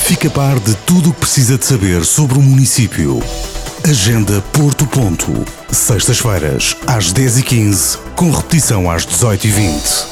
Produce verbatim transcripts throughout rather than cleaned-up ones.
Fique a par de tudo o que precisa de saber sobre o município. Agenda Porto Ponto. Sextas-feiras, às dez e quinze, com repetição às dezoito e vinte.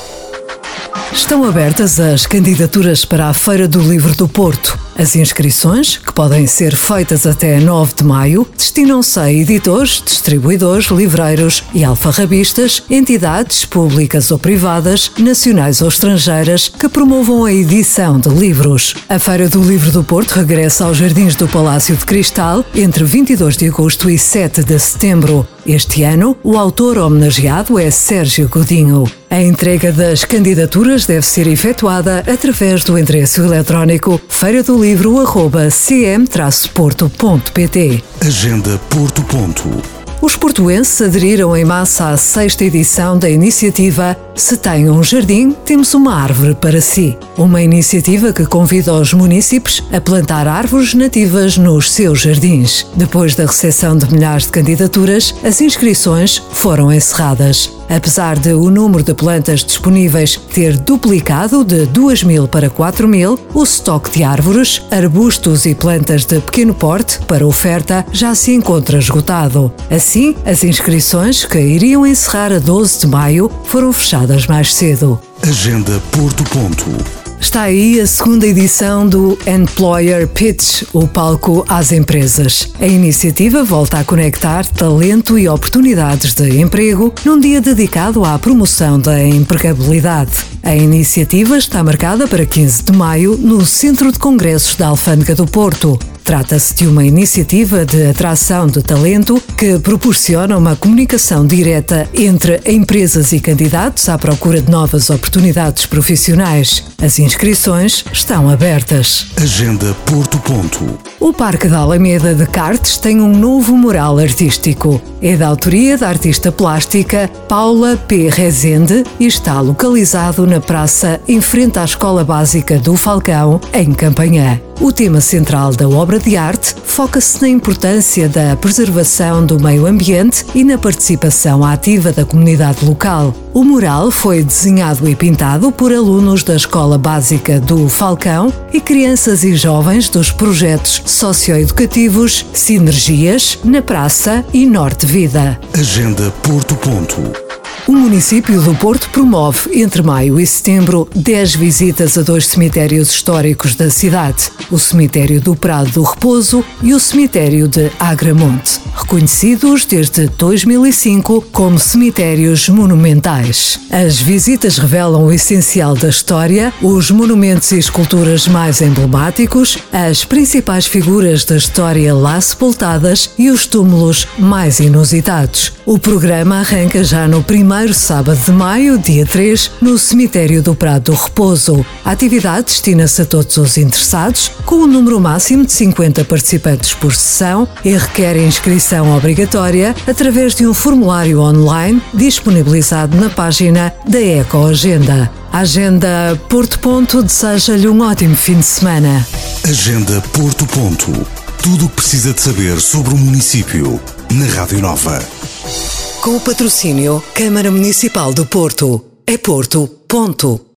Estão abertas as candidaturas para a Feira do Livro do Porto. As inscrições, que podem ser feitas até nove de maio, destinam-se a editores, distribuidores, livreiros e alfarrabistas, entidades públicas ou privadas, nacionais ou estrangeiras, que promovam a edição de livros. A Feira do Livro do Porto regressa aos Jardins do Palácio de Cristal entre vinte e dois de agosto e sete de setembro. Este ano, o autor homenageado é Sérgio Godinho. A entrega das candidaturas deve ser efetuada através do endereço eletrónico feira do livro arroba c m traço porto ponto p t. Agenda Porto Ponto. Os portuenses aderiram em massa à sexta edição da iniciativa Se Tem um Jardim, Temos uma Árvore para Si. Uma iniciativa que convida os munícipes a plantar árvores nativas nos seus jardins. Depois da recepção de milhares de candidaturas, as inscrições foram encerradas. Apesar de o número de plantas disponíveis ter duplicado de duas mil para quatro mil, o estoque de árvores, arbustos e plantas de pequeno porte para oferta já se encontra esgotado. Assim, as inscrições, que iriam encerrar a doze de maio, foram fechadas mais cedo. Agenda Porto Ponto. Está aí a segunda edição do Employer Pitch, o palco às empresas. A iniciativa volta a conectar talento e oportunidades de emprego num dia dedicado à promoção da empregabilidade. A iniciativa está marcada para quinze de maio no Centro de Congressos da Alfândega do Porto. Trata-se de uma iniciativa de atração de talento que proporciona uma comunicação direta entre empresas e candidatos à procura de novas oportunidades profissionais. As inscrições estão abertas. Agenda Porto Ponto. O Parque da Alameda de Cartes tem um novo mural artístico. É da autoria da artista plástica Paula P. Rezende e está localizado na praça em frente à Escola Básica do Falcão, em Campanhã. O tema central da obra de arte foca-se na importância da preservação do meio ambiente e na participação ativa da comunidade local. O mural foi desenhado e pintado por alunos da Escola Básica do Falcão e crianças e jovens dos projetos socioeducativos Sinergias, na Praça e Norte Vida. Agenda Porto Ponto. O município do Porto promove, entre maio e setembro, dez visitas a dois cemitérios históricos da cidade, o Cemitério do Prado do Repouso e o Cemitério de Agramonte, reconhecidos desde dois mil e cinco como cemitérios monumentais. As visitas revelam o essencial da história, os monumentos e esculturas mais emblemáticos, as principais figuras da história lá sepultadas e os túmulos mais inusitados. O programa arranca já no primeiro Primeiro sábado de maio, dia três, no Cemitério do Prado do Repouso. A atividade destina-se a todos os interessados, com um número máximo de cinquenta participantes por sessão e requer inscrição obrigatória através de um formulário online disponibilizado na página da Ecoagenda. A Agenda Porto Ponto deseja-lhe um ótimo fim de semana. Agenda Porto Ponto. Tudo o que precisa de saber sobre o município, na Rádio Nova. Com o patrocínio Câmara Municipal do Porto. É Porto, ponto.